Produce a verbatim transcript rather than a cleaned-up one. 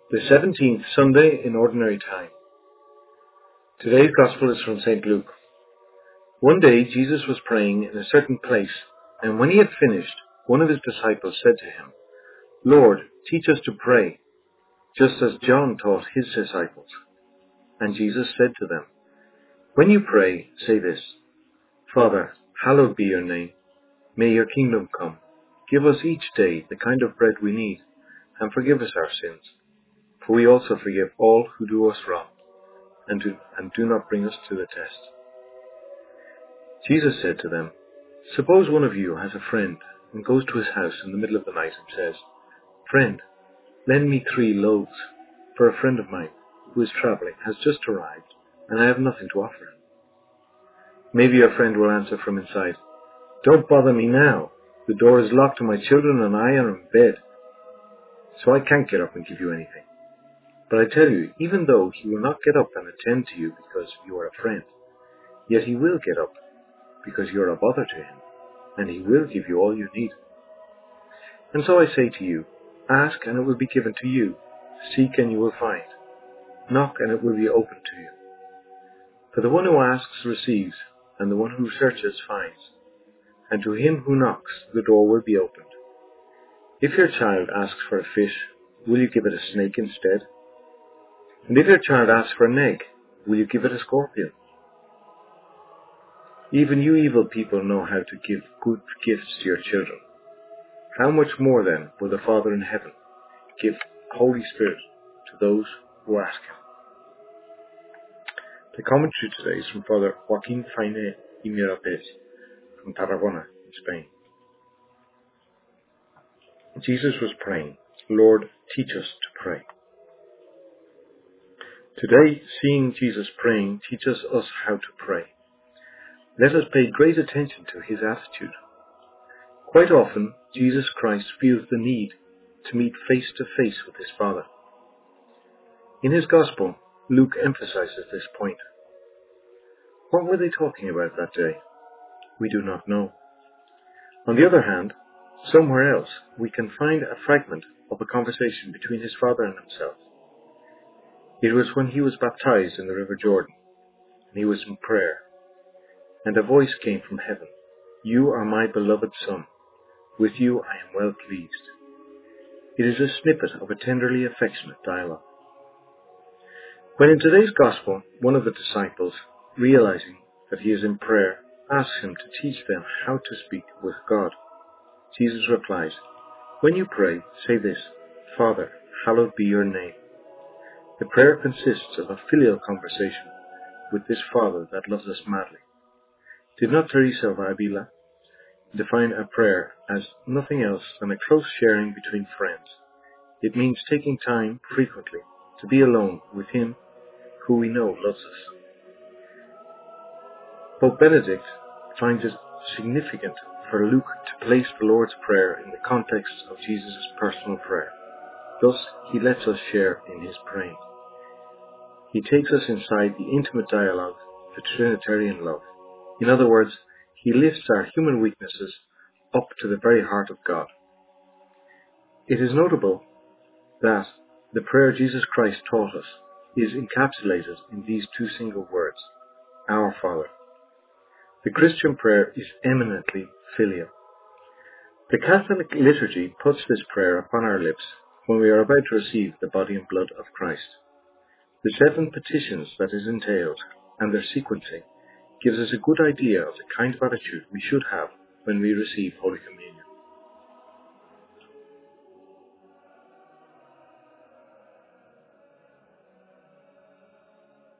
The seventeenth Sunday in Ordinary Time. Today's Gospel is from Saint Luke. One day Jesus was praying in a certain place, and when he had finished, one of his disciples said to him, "Lord, teach us to pray, just as John taught his disciples." And Jesus said to them, "When you pray, say this: Father, hallowed be your name. May your kingdom come. Give us each day the kind of bread we need, and forgive us our sins, for we also forgive all who do us wrong, and do, and do not bring us to the test." Jesus said to them, "Suppose one of you has a friend and goes to his house in the middle of the night and says, 'Friend, lend me three loaves, for a friend of mine who is traveling has just arrived, and I have nothing to offer him.' Maybe your friend will answer from inside, 'Don't bother me now. The door is locked and my children and I are in bed, so I can't get up and give you anything.' But I tell you, even though he will not get up and attend to you because you are a friend, yet he will get up because you are a bother to him, and he will give you all you need. And so I say to you, ask and it will be given to you, seek and you will find, knock and it will be opened to you. For the one who asks receives, and the one who searches finds, and to him who knocks the door will be opened. If your child asks for a fish, will you give it a snake instead? And if your child asks for an egg, will you give it a scorpion? Even you evil people know how to give good gifts to your children. How much more then will the Father in heaven give Holy Spirit to those who ask him?" The commentary today is from Father Joaquin Fainé y Mirapes from Tarragona in Spain. Jesus was praying, "Lord, teach us to pray." Today, seeing Jesus praying teaches us how to pray. Let us pay great attention to his attitude. Quite often, Jesus Christ feels the need to meet face to face with his Father. In his Gospel, Luke emphasizes this point. What were they talking about that day? We do not know. On the other hand, somewhere else, we can find a fragment of a conversation between his Father and himself. It was when he was baptized in the River Jordan, and he was in prayer, and a voice came from heaven, "You are my beloved Son. With you I am well pleased." It is a snippet of a tenderly affectionate dialogue. When in today's Gospel, one of the disciples, realizing that he is in prayer, asks him to teach them how to speak with God, Jesus replies, "When you pray, say this: Father, hallowed be your name." The prayer consists of a filial conversation with this Father that loves us madly. Did not Teresa of Avila define a prayer as nothing else than a close sharing between friends? It means taking time frequently to be alone with him who we know loves us. Pope Benedict finds it significant for Luke to place the Lord's Prayer in the context of Jesus' personal prayer. Thus, he lets us share in his praying. He takes us inside the intimate dialogue of the Trinitarian love. In other words, he lifts our human weaknesses up to the very heart of God. It is notable that the prayer Jesus Christ taught us is encapsulated in these two single words, Our Father. The Christian prayer is eminently filial. The Catholic liturgy puts this prayer upon our lips when we are about to receive the body and blood of Christ. The seven petitions that is entailed and their sequencing gives us a good idea of the kind of attitude we should have when we receive Holy Communion.